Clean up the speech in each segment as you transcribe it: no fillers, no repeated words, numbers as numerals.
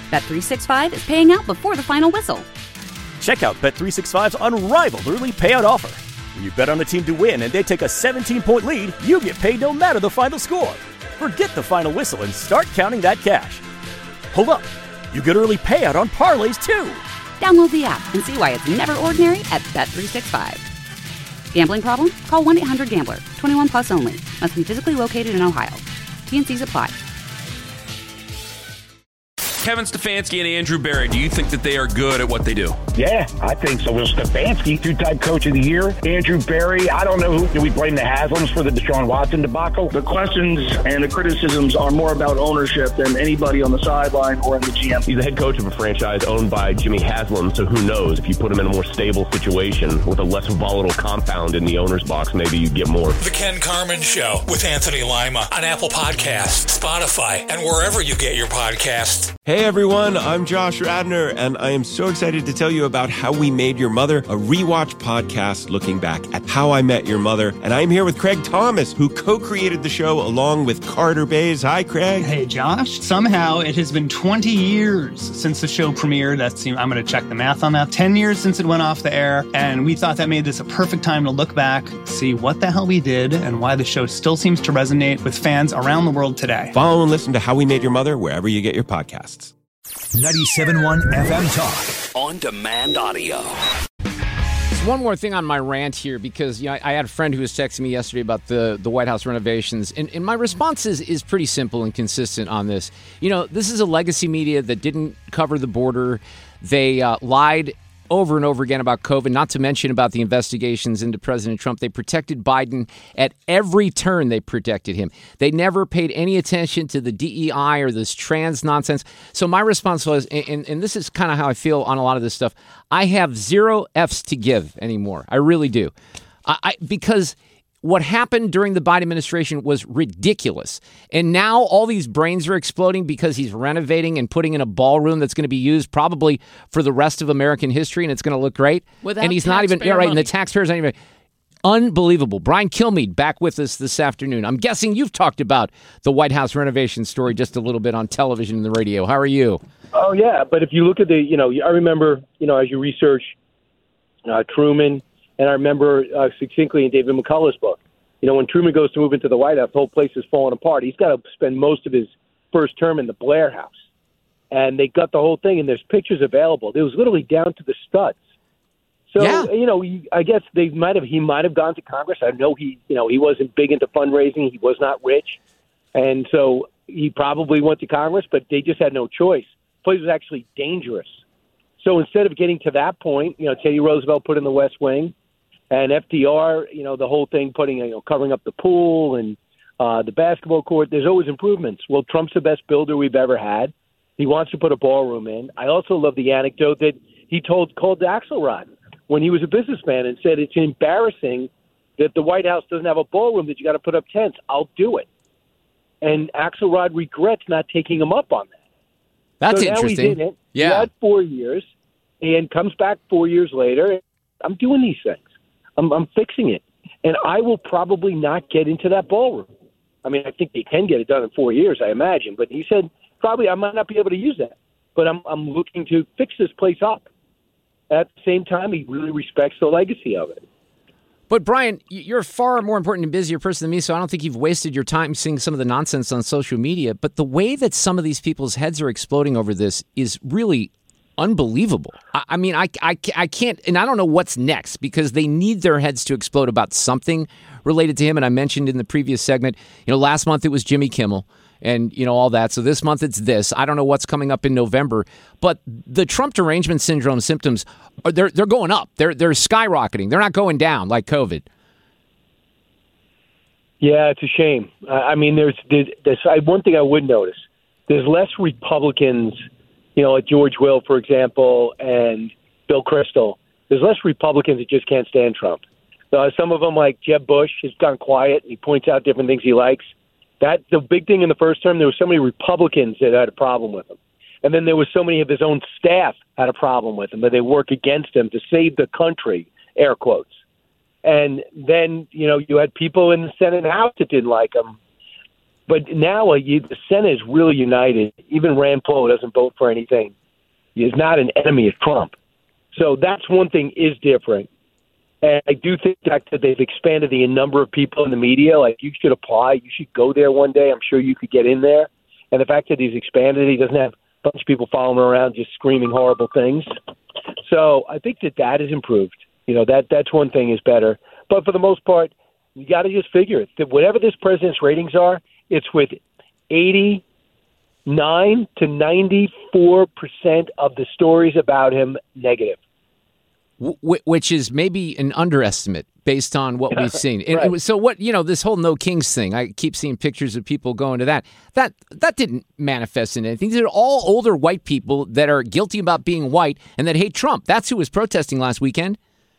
Bet365 is paying out before the final whistle. Check out Bet365's unrivaled early payout offer. When you bet on a team to win and they take a 17-point lead, you get paid no matter the final score. Forget the final whistle and start counting that cash. Hold up. You get early payout on parlays, too. Download the app and see why it's never ordinary at Bet365. Gambling problem? Call 1-800-GAMBLER. 21 plus only. Must be physically located in Ohio. T&Cs apply. Kevin Stefanski and Andrew Berry, do you think that they are good at what they do? Yeah, I think so. Well, Stefanski, two-time coach of the year. Andrew Berry, I don't know who. Do we blame the Haslams for the Deshaun Watson debacle? The questions and the criticisms are more about ownership than anybody on the sideline or in the GM. He's the head coach of a franchise owned by Jimmy Haslam, so who knows? If you put him in a more stable situation with a less volatile compound in the owner's box, maybe you get more. The Ken Carman Show with Anthony Lima on Apple Podcasts, Spotify, and wherever you get your podcasts. Hey everyone, I'm Josh Radner, and I am so excited to tell you about How We Made Your Mother, a rewatch podcast looking back at How I Met Your Mother. And I'm here with Craig Thomas, who co-created the show along with Carter Bays. Hi, Craig. Hey, Josh. Somehow it has been 20 years since the show premiered. I'm going to check the math on that. 10 years since it went off the air, and we thought that made this a perfect time to look back, see what the hell we did, and why the show still seems to resonate with fans around the world today. Follow and listen to How We Made Your Mother wherever you get your podcasts. 97.1 FM Talk. On demand audio. One more thing on my rant here, because I had a friend who was texting me yesterday about the White House renovations, and my response is pretty simple and consistent on this. This is a legacy media that didn't cover the border. They lied over and over again about COVID, not to mention about the investigations into President Trump. They protected Biden at every turn. They protected him. They never paid any attention to the DEI or this trans nonsense. So my response was, and this is kind of how I feel on a lot of this stuff, I have zero Fs to give anymore. I really do. Because what happened during the Biden administration was ridiculous. And now all these brains are exploding because he's renovating and putting in a ballroom that's going to be used probably for the rest of American history, and it's going to look great. And he's not even right, and the taxpayers aren't even. Unbelievable. Brian Kilmeade back with us this afternoon. I'm guessing you've talked about the White House renovation story just a little bit on television and the radio. How are you? Oh, yeah. But if you look at I remember, as you research Truman, and I remember succinctly in David McCullough's book, when Truman goes to move into the White House, the whole place is falling apart. He's got to spend most of his first term in the Blair House. And they got the whole thing, and there's pictures available. It was literally down to the studs. So, yeah. I guess he might have gone to Congress. I know he wasn't big into fundraising. He was not rich. And so he probably went to Congress, but they just had no choice. The place was actually dangerous. So instead of getting to that point, Teddy Roosevelt put in the West Wing. And FDR, the whole thing covering up the pool and the basketball court, there's always improvements. Well, Trump's the best builder we've ever had. He wants to put a ballroom in. I also love the anecdote that he called Axelrod when he was a businessman and said it's embarrassing that the White House doesn't have a ballroom, that you got to put up tents. I'll do it. And Axelrod regrets not taking him up on that. That's so interesting. Now he didn't. Yeah. He had 4 years and comes back 4 years later. I'm doing these things. I'm fixing it. And I will probably not get into that ballroom. I mean, I think they can get it done in 4 years, I imagine. But he said, probably I might not be able to use that. But I'm looking to fix this place up. At the same time, he really respects the legacy of it. But, Brian, you're a far more important and busier person than me, so I don't think you've wasted your time seeing some of the nonsense on social media. But the way that some of these people's heads are exploding over this is really unbelievable. I mean, I can't, and I don't know what's next, because they need their heads to explode about something related to him. And I mentioned in the previous segment, last month it was Jimmy Kimmel and, all that. So this month it's this. I don't know what's coming up in November, but the Trump derangement syndrome symptoms, they're going up. They're skyrocketing. They're not going down like COVID. Yeah, it's a shame. I mean, there's one thing I would notice. There's less Republicans, like George Will, for example, and Bill Kristol. There's less Republicans that just can't stand Trump. Some of them, like Jeb Bush, has gone quiet. He points out different things he likes. The big thing in the first term, there were so many Republicans that had a problem with him. And then there was so many of his own staff had a problem with him, that they work against him to save the country, air quotes. And then, you had people in the Senate and House that didn't like him. But now the Senate is really united. Even Rand Paul, who doesn't vote for anything, is not an enemy of Trump. So that's one thing is different. And I do think that they've expanded the number of people in the media. Like, you should apply. You should go there one day. I'm sure you could get in there. And the fact that he's expanded, he doesn't have a bunch of people following him around just screaming horrible things. So I think that is improved. That's one thing is better. But for the most part, you got to just figure it. That whatever this president's ratings are, it's with 89 to 94% of the stories about him negative. Which is maybe an underestimate based on what we've seen. Right. So what, this whole No Kings thing, I keep seeing pictures of people going to that didn't manifest in anything. These are all older white people that are guilty about being white and that hate Trump. That's who was protesting last weekend.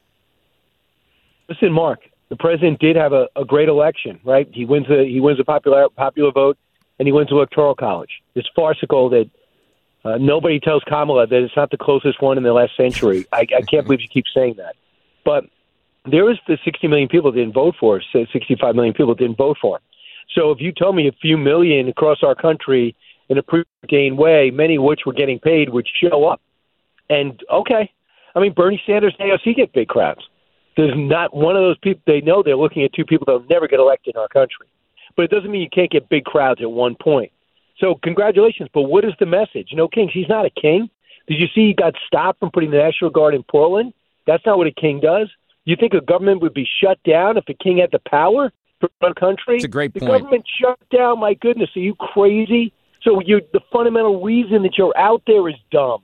Listen, Mark, the president did have a great election, right? He wins a popular vote, and he wins the Electoral College. It's farcical that nobody tells Kamala that it's not the closest one in the last century. I can't believe you keep saying that. But there was the 60 million people that didn't vote for us, 65 million people that didn't vote for him. So if you tell me a few million across our country in a preordained way, many of which were getting paid, would show up. And, okay, I mean, Bernie Sanders and AOC get big crowds. There's not one of those people. They know they're looking at two people that will never get elected in our country. But it doesn't mean you can't get big crowds at one point. So congratulations. But what is the message? No kings. He's not a king. Did you see he got stopped from putting the National Guard in Portland? That's not what a king does. You think a government would be shut down if a king had the power to run a country? It's a great point. The government shut down. My goodness, are you crazy? So the fundamental reason that you're out there is dumb.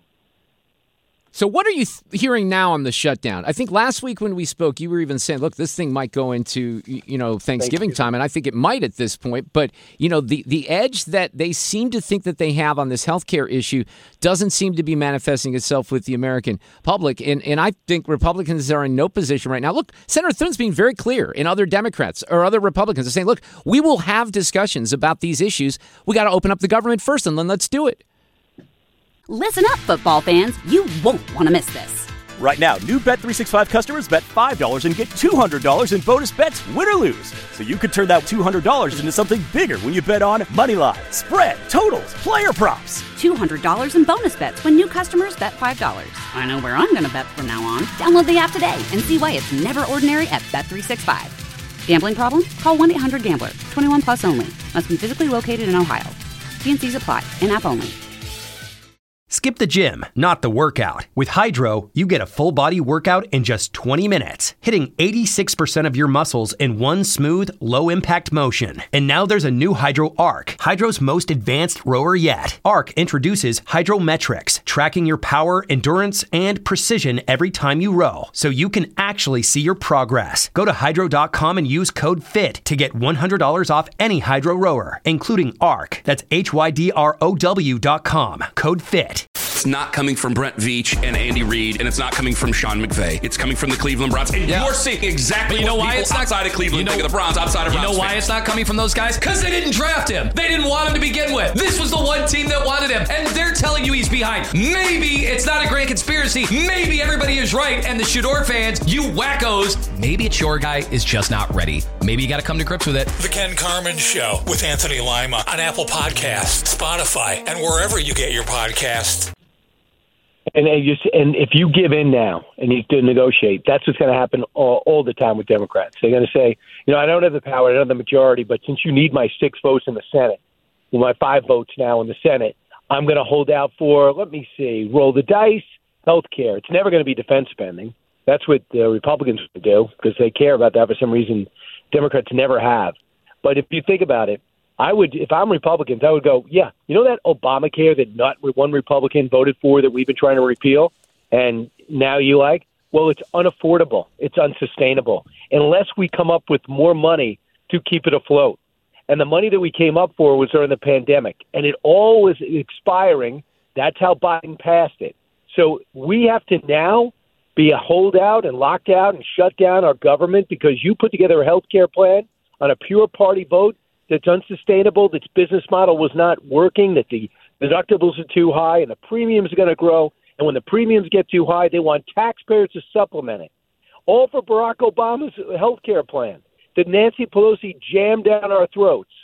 So what are you hearing now on the shutdown? I think last week when we spoke, you were even saying, look, this thing might go into, Thanksgiving time, and I think it might at this point. But, the edge that they seem to think that they have on this healthcare issue doesn't seem to be manifesting itself with the American public. And I think Republicans are in no position right now. Look, Senator Thun's being very clear, and other Democrats or other Republicans are saying, look, we will have discussions about these issues. We got to open up the government first, and then let's do it. Listen up, football fans. You won't want to miss this. Right now, new Bet365 customers bet $5 and get $200 in bonus bets, win or lose. So you could turn that $200 into something bigger when you bet on moneyline, spread, totals, player props. $200 in bonus bets when new customers bet $5. I know where I'm going to bet from now on. Download the app today and see why it's never ordinary at Bet365. Gambling problem? Call 1-800-GAMBLER. 21 plus only. Must be physically located in Ohio. T&Cs apply. In-app only. Skip the gym, not the workout. With Hydro, you get a full-body workout in just 20 minutes, hitting 86% of your muscles in one smooth, low-impact motion. And now there's a new Hydro Arc, Hydro's most advanced rower yet. Arc introduces Hydrometrics, tracking your power, endurance, and precision every time you row, so you can actually see your progress. Go to Hydro.com and use code FIT to get $100 off any Hydro rower, including Arc. That's HYDROW.com. Code FIT. It's not coming from Brent Veach and Andy Reid, and it's not coming from Sean McVay. It's coming from the Cleveland Browns. And you're seeing exactly what people outside of Cleveland think of the Browns, outside of Browns. You know why fans. it's not coming from those guys? Because they didn't draft him. They didn't want him to begin with. This was the one team that wanted him, and they're telling you he's behind. Maybe it's not a grand conspiracy. Maybe everybody is right, and the Shador fans, you wackos, maybe it's your guy is just not ready. Maybe you got to come to grips with it. The Ken Carman Show with Anthony Lima on Apple Podcasts, Spotify, and wherever you get your podcasts. And if you give in now and you do negotiate, that's what's going to happen all the time with Democrats. They're going to say, I don't have the power, I don't have the majority, but since you need my 6 votes in the Senate, my 5 votes now in the Senate, I'm going to hold out for, roll the dice, health care. It's never going to be defense spending. That's what the Republicans would do because they care about that for some reason. Democrats never have. But if you think about it, if I'm Republicans, I would go, yeah, that Obamacare that not one Republican voted for that we've been trying to repeal, and now you like? Well, it's unaffordable. It's unsustainable unless we come up with more money to keep it afloat. And the money that we came up for was during the pandemic, and it all was expiring. That's how Biden passed it. So we have to now be a holdout and locked out and shut down our government because you put together a health care plan on a pure party vote that's unsustainable, that business model was not working, that the deductibles are too high and the premiums are going to grow. And when the premiums get too high, they want taxpayers to supplement it. All for Barack Obama's health care plan that Nancy Pelosi jammed down our throats.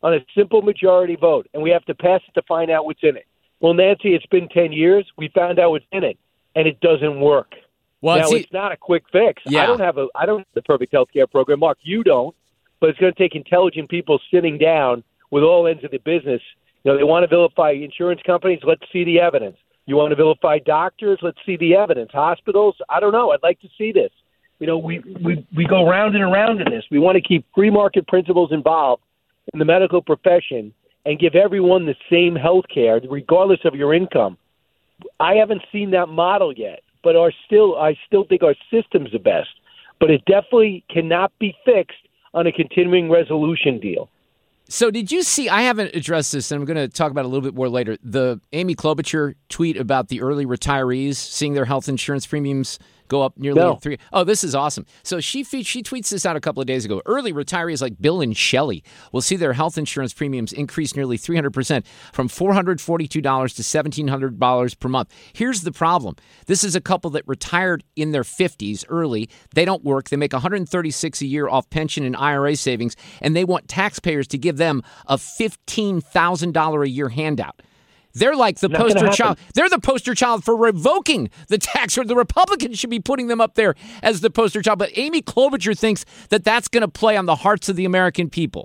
on a simple majority vote, and we have to pass it to find out what's in it. Well, Nancy, it's been 10 years. We found out what's in it, and it doesn't work. Well, now, it's not a quick fix. Yeah. I don't have the perfect health care program. Mark, you don't. But it's going to take intelligent people sitting down with all ends of the business. They want to vilify insurance companies. Let's see the evidence. You want to vilify doctors? Let's see the evidence. Hospitals? I don't know. I'd like to see this. We go round and around in this. We want to keep free market principles involved in the medical profession and give everyone the same health care, regardless of your income. I haven't seen that model yet, but I still think our system's the best. But it definitely cannot be fixed on a continuing resolution deal. So did you see, I haven't addressed this, and I'm going to talk about it a little bit more later, the Amy Klobuchar tweet about the early retirees seeing their health insurance premiums go up nearly $3. Oh, this is awesome. So she tweets this out a couple of days ago. Early retirees like Bill and Shelley will see their health insurance premiums increase nearly 300% from $442 to $1,700 per month. Here's the problem. This is a couple that retired in their 50s early. They don't work. They make $136 a year off pension and IRA savings, and they want taxpayers to give them a $15,000 a year handout. They're like the poster child. They're the poster child for revoking the tax, or the Republicans should be putting them up there as the poster child. But Amy Klobuchar thinks that that's going to play on the hearts of the American people.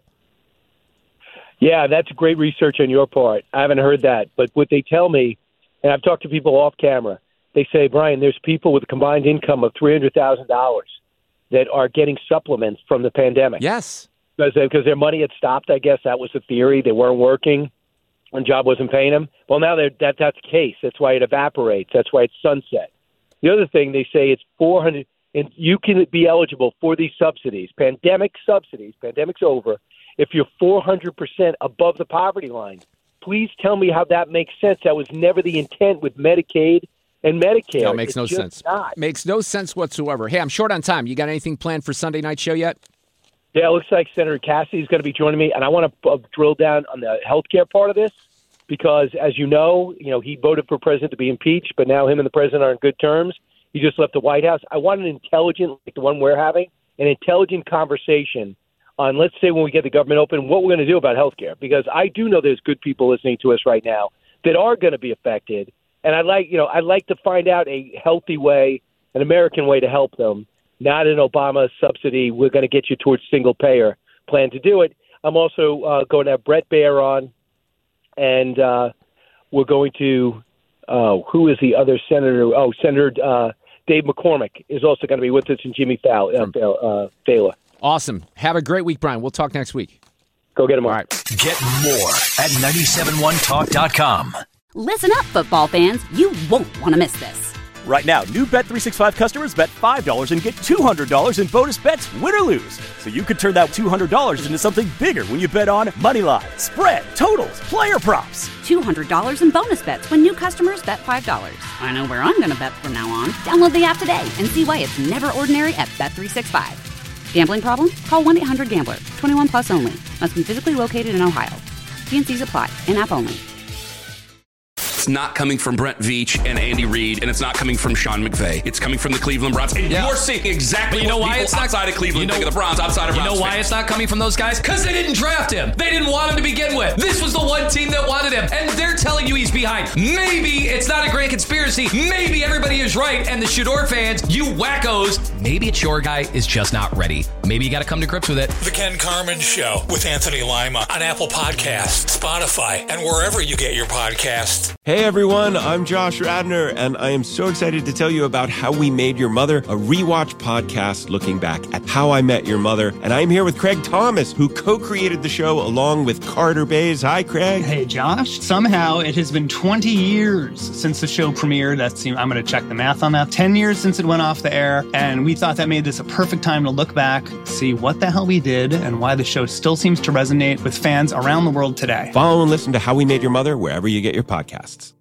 Yeah, that's great research on your part. I haven't heard that. But what they tell me, and I've talked to people off camera, they say, Brian, there's people with a combined income of $300,000 that are getting supplements from the pandemic. Yes. Because their money had stopped, I guess. That was the theory. They weren't working. One job wasn't paying them. Well, now that's the case. That's why it evaporates. That's why it's sunset. The other thing, they say it's $400, and you can be eligible for these subsidies, pandemic subsidies. Pandemic's over. If you're 400% above the poverty line, please tell me how that makes sense. That was never the intent with Medicaid and Medicare. No, it makes no sense. Makes no sense whatsoever. Hey, I'm short on time. You got anything planned for Sunday night show yet? Yeah, it looks like Senator Cassidy is going to be joining me, and I want to drill down on the healthcare part of this because, as you know, he voted for president to be impeached, but now him and the president are in good terms. He just left the White House. I want an intelligent, like the one we're having, an intelligent conversation on, let's say, when we get the government open, what we're going to do about healthcare, because I do know there's good people listening to us right now that are going to be affected, and I'd like to find out a healthy way, an American way to help them. Not an Obama subsidy. We're going to get you towards single payer plan to do it. I'm also going to have Brett Baer on, and we're going to who is the other senator? Oh, Senator Dave McCormick is also going to be with us, and Jimmy Fallon. Awesome. Have a great week, Brian. We'll talk next week. Go get him. All right. Get more at 971talk.com. Listen up, football fans. You won't want to miss this. Right now, new Bet365 customers bet $5 and get $200 in bonus bets, win or lose. So you could turn that $200 into something bigger when you bet on money line, spread, totals, player props. $200 in bonus bets when new customers bet $5. I know where I'm going to bet from now on. Download the app today and see why it's never ordinary at Bet365. Gambling problem? Call 1-800-GAMBLER. 21 plus only. Must be physically located in Ohio. T&Cs apply. In-app only. It's not coming from Brent Veach and Andy Reid, and it's not coming from Sean McVay. It's coming from the Cleveland Browns. And you're seeing exactly what people outside of Cleveland think of the Browns, outside of Browns. You know why fans. it's not coming from those guys? Because they didn't draft him. They didn't want him to begin with. This was the one team that wanted him, and they're telling you he's behind. Maybe it's not a grand conspiracy. Maybe everybody is right, and the Shador fans, you wackos, maybe it's your guy is just not ready. Maybe you got to come to grips with it. The Ken Carman Show with Anthony Lima on Apple Podcasts, Spotify, and wherever you get your podcasts. Hey everyone, I'm Josh Radnor, and I am so excited to tell you about How We Made Your Mother, a rewatch podcast looking back at How I Met Your Mother. And I'm here with Craig Thomas, who co-created the show along with Carter Bays. Hi, Craig. Hey, Josh. Somehow it has been 20 years since the show premiered. I'm going to check the math on that. 10 years since it went off the air, and we thought that made this a perfect time to look back, see what the hell we did, and why the show still seems to resonate with fans around the world today. Follow and listen to How We Made Your Mother wherever you get your podcasts.